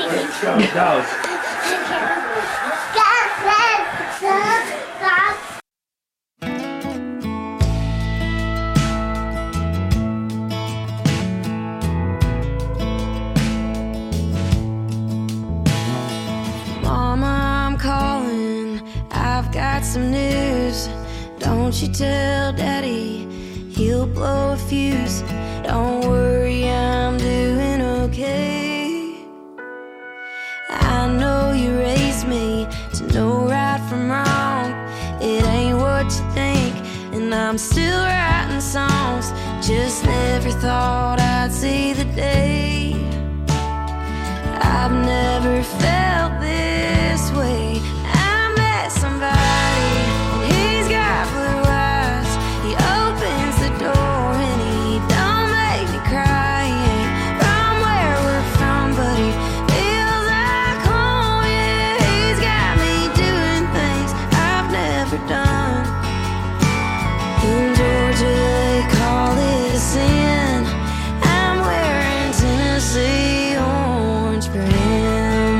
Go. Mama, I'm calling, I've got some news. Don't you tell Daddy, he'll blow a fuse. Don't worry, I'm doing okay. I know you raised me to know right from wrong. It ain't what you think, and I'm still writing songs. Just never thought I'd see the day. I've never felt this way. I met somebody, and he's got blue eyes. He opens the door and he don't make me cry. He ain't from where we're from, but he feels like home. Yeah, he's got me doing things I've never done. In Georgia they call it a sin. I'm wearing Tennessee orange for him.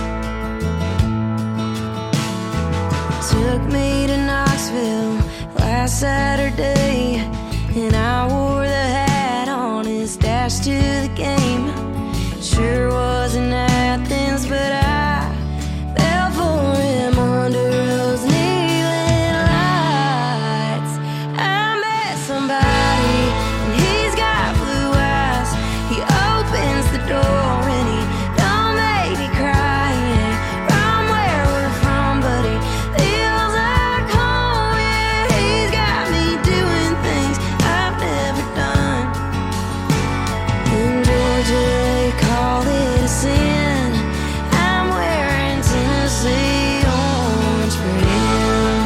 Took me to Knoxville last Saturday, and I wore the hat on his dash to the game. Sure was in Athens, but I fell for him under those neon lights. I met somebody, and he's got blue eyes. He opens the door and he don't make me cry. He ain't from where we're from, but he feels like home. Yeah, he's got me doing things I've never done. In Georgia they call it a sin. I'm wearing Tennessee orange for him.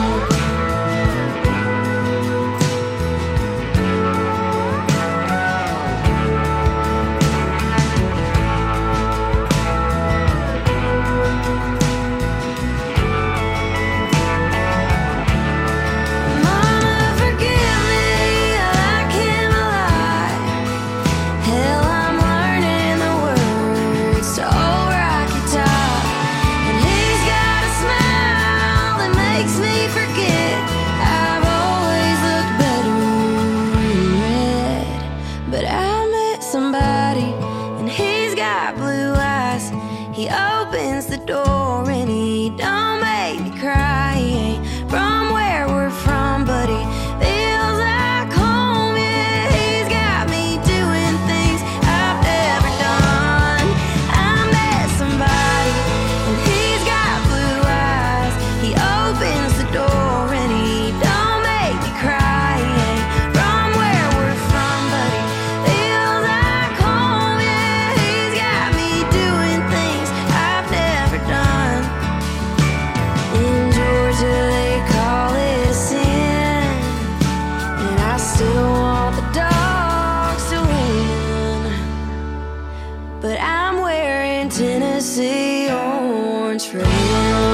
Mama, forgive me, I like him a lot. Hell, I'm learning the words to Old Rocky Top. And he's got a smile that makes me forget I've always looked better in red. But I met somebody, and he's got blue eyes. He opens the door and he don't make me cry. He ain't from where we're from, but he feels like home. Yeah, he's got me doing things I've never done. I met somebody, and he's got blue eyes. He opens the door and he don't make me cry. He ain't from where we're from, but he feels like home. Yeah, he's got me doing things I've never done. In Georgia they call it a sin, and I still want the dogs to win. But I'm wearing Tennessee orange for him.